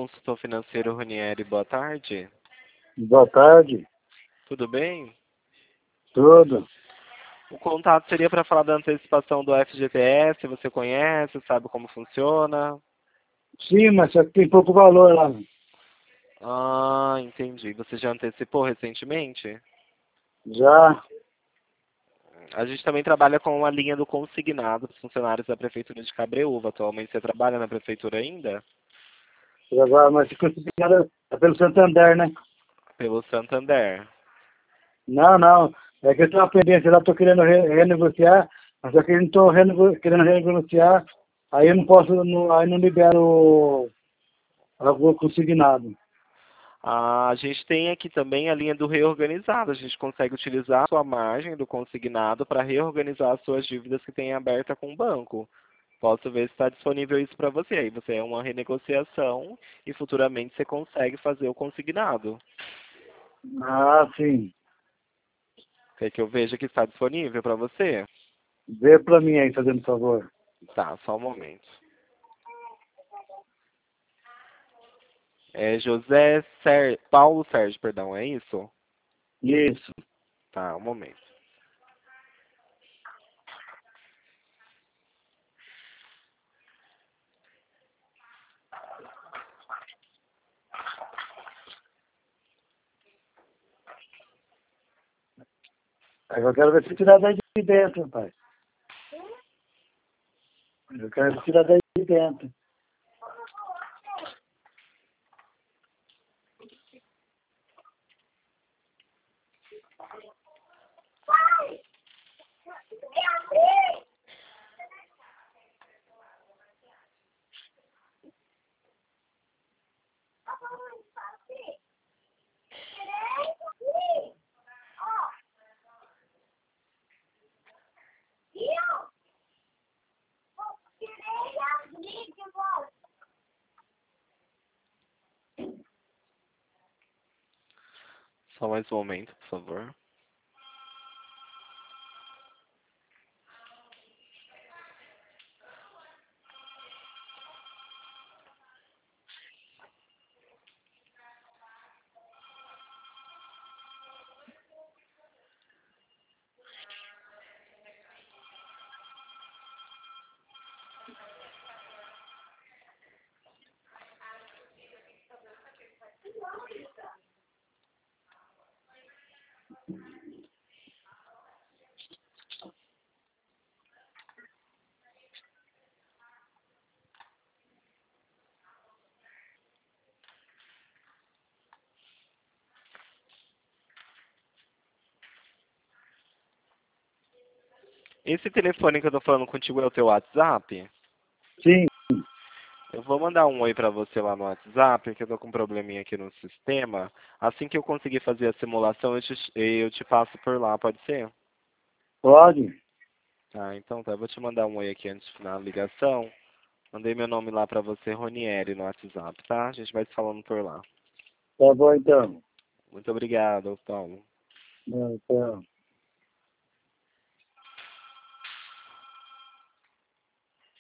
consultor financeiro Ranieri, boa tarde. Boa tarde. Tudo bem? Tudo. O contato seria para falar da antecipação do FGTS, você conhece, sabe como funciona? Sim, mas só que tem pouco valor lá. Ah, entendi. Você já antecipou recentemente? Já, A gente também trabalha com a linha do consignado dos funcionários da Prefeitura de Cabreúva. Atualmente você trabalha na Prefeitura ainda? agora, mas se considerado é pelo Santander, né? Pelo Santander. Não. É que eu tenho uma pendência lá, estou querendo renegociar, mas só que eu não estou querendo renegociar, aí eu não posso, aí não libero o consignado. A gente tem aqui também a linha do reorganizado. A gente consegue utilizar a sua margem do consignado para reorganizar as suas dívidas que tem aberta com o banco. Posso ver se está disponível isso para você. Aí você é uma renegociação e futuramente você consegue fazer o consignado. Ah, sim. Quer que eu veja que está disponível para você? Vê pra mim aí, fazendo favor. Tá, só um momento. É Paulo Sérgio, perdão, é isso? Isso. Tá, um momento. Aí eu quero ver se tirar daí de dentro, rapaz. Eu quero tirar daí de dentro. Só mais um momento, por favor. Esse telefone que eu tô falando contigo é o teu WhatsApp? Sim. Eu vou mandar um oi pra você lá no WhatsApp, porque eu tô com um probleminha aqui no sistema. Assim que eu conseguir fazer a simulação, eu te passo por lá, pode ser? Pode. Tá, então tá. Eu vou te mandar um oi aqui antes de final da ligação. Mandei meu nome lá pra você, Ronieri, no WhatsApp, tá? A gente vai se falando por lá. Tá bom então. Muito obrigado, Paulo. Tá.